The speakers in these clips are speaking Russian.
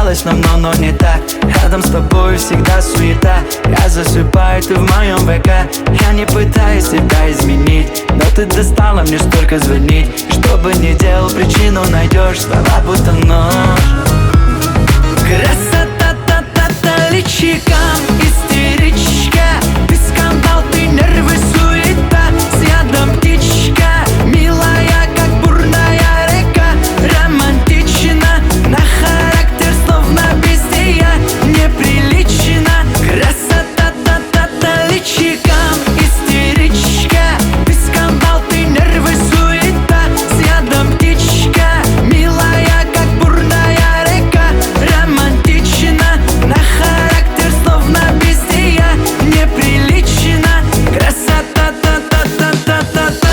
казалось давно, но не так. Рядом с тобой всегда суета. Я засыпаю, ты в моем ВК. Я не пытаюсь себя изменить, но ты достала мне столько звонить. Что бы ни делал, причину найдешь. Слова будто нож. Красота-та-та-та, личиком истеричка. Ты скандал, ты нервы, суета. С ядом птичка, милая, как бурная река. Романтично, на характер словно бестия. Неприлично. Красота-та-та-та, личиком истеричка. Ты скандал, ты нервы, суета. С ядом птичка, милая, как бурная река. Романтично, на характер словно бестия. Неприлично. Красота-та-та-та-та-та-та.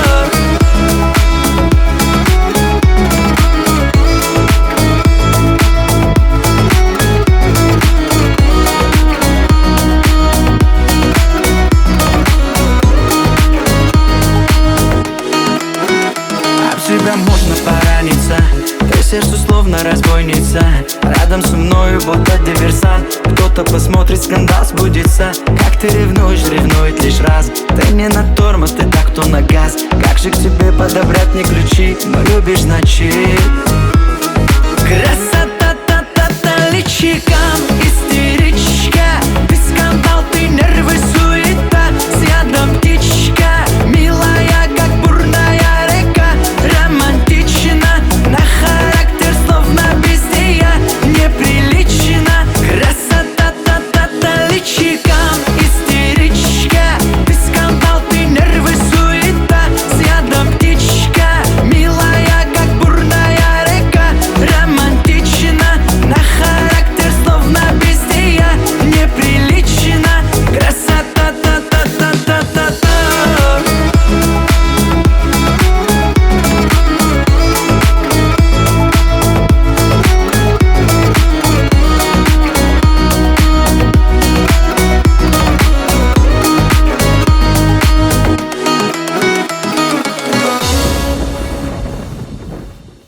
Об себя можно пораниться. Ты сердцу словно разбойница. Рядом со мною будто диверсант. Кто-то посмотрит, скандал сбудется. Как ты ревнуешь, ревнует лишь раз. Ты не на тормоз, ты так, кто на газ. Как же к тебе подобрать мне ключи? Но любишь ночи. Красота-та-та-та, личиком